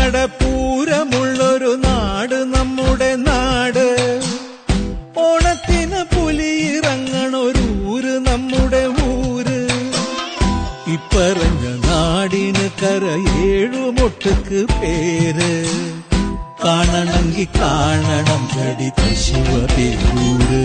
പൂരമുള്ളൊരു നാട് നമ്മുടെ നാട്. ഓണത്തിന് പുലിയിറങ്ങണൊരൂര് നമ്മുടെ ഊര്. ഇപ്പറഞ്ഞ നാടിന് കരയേഴുമൊട്ടുക്ക് പേര്. കാണണമെങ്കി കാണണം ഗടി ശിവപേരൂര്.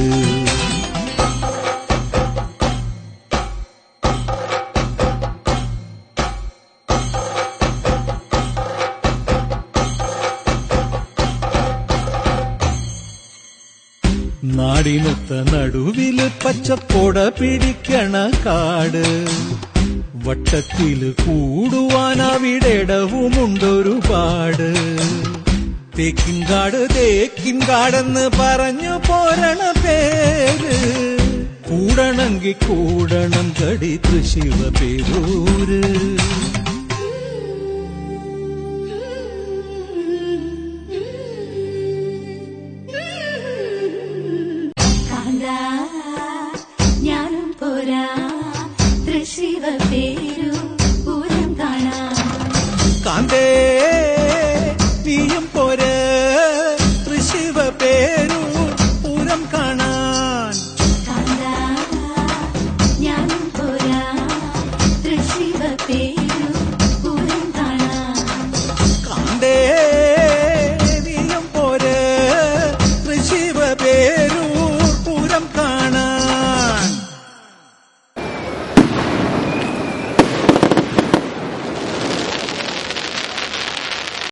നാടിനൊത്ത നടുവില് പച്ചക്കൊട പിടിക്കണ കാട്. വട്ടത്തില് കൂടുവാൻ അവിടെടവുമുണ്ടൊരുപാട്. തേക്കിൻകാട് തേക്കിൻകാടെന്ന് പറഞ്ഞു പോരണ പേര്. കൂടണമെങ്കി കൂടണം ഗടി ശിവപേരൂര്.